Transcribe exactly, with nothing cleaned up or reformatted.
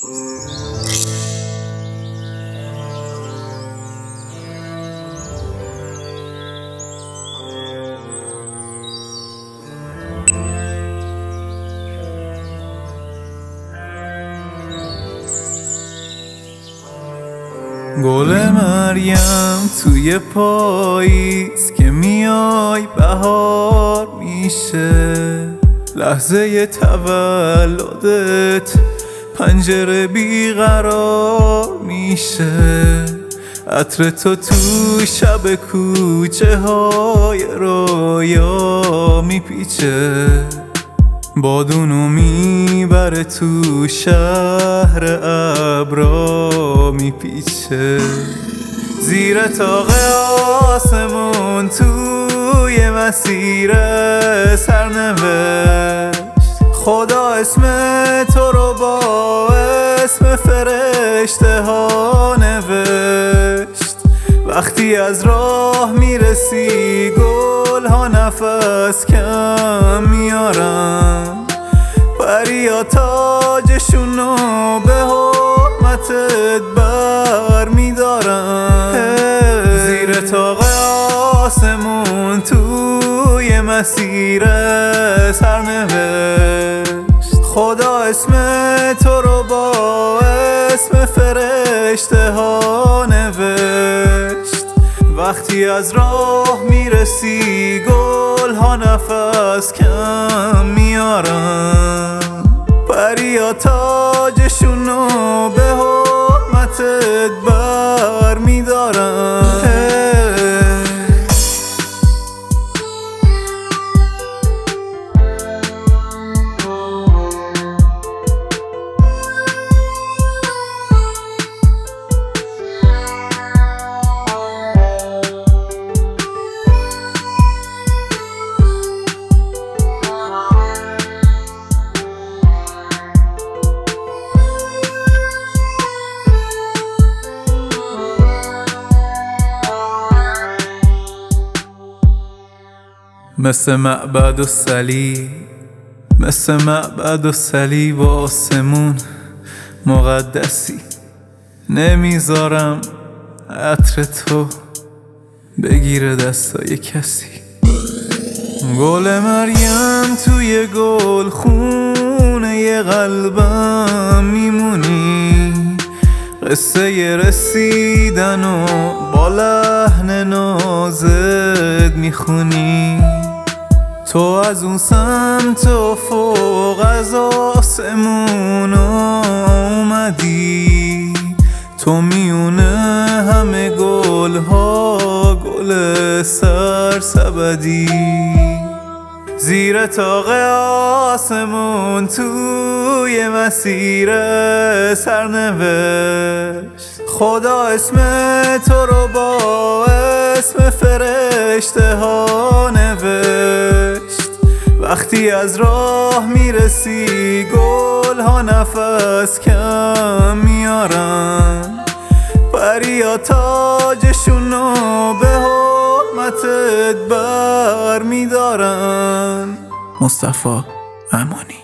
گل مریم توی پاییز که میای بهار میشه، لحظه تولدت پنجره بیقرار میشه، عطر تو تو شب کوچه های رویا میپیچه، بادونو میبره تو شهر ابرا میپیچه، زیر طاق آسمون توی مسیر سرنوشت خدا اسم تو رو با اسم فرشته ها نوشت، وقتی از راه میرسی گل ها نفس کم میارن، پریا تاجشونو به حرمتت بر میدارن، زیر طاق آسمون توی مسیر سرنوشت خدا اسم تو رو با اسم فرشته ها نوشت، وقتی از راه میرسی گل ها نفس کم میارن، پریا تاجشونو به حرمتت بر میدارن. مثل معبد و صلیب، مثل معبد و صلیب و آسمون مقدسی، نمیذارم عطر تو بگیره دستای کسی. گل مریم توی گل خونه ی قلبم میمونی، قصه رسیدن و با لحن نازت میخونی، تو از اون سمت و فوق از آسمون اومدی، تو میونه همه گل ها گل سرسبدی، زیر طاق آسمون توی مسیر سرنوشت خدا اسم تو رو با اسم فرشته ها نوشت، وقتی از راه میرسی گل ها نفس کم میارن، پریا تاجشونو به حرمتت بر میدارن. مصطفی امانی.